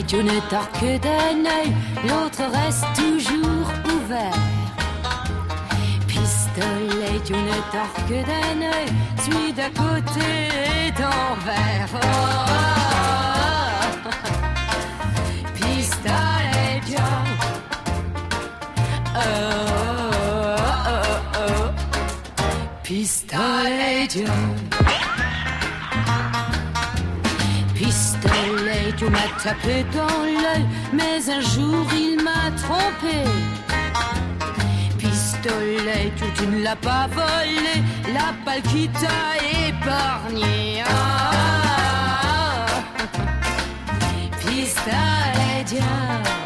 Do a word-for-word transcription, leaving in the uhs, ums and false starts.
Dieu ne tord que d'un œil, l'autre reste toujours ouvert. Pistolet, Dieu ne tord que d'un œil, celui d'à côté est envers. Oh, oh, oh. Pistolet, Dieu. Oh, oh, oh, oh. Pistolet, Dieu. Pistolet, Dieu m'a tapé dans l'œil, mais un jour il m'a trompé. Pistolet, Dieu, tu ne l'as pas volé, la balle qui t'a épargné. Oh, oh, oh. Pistolet, Dieu.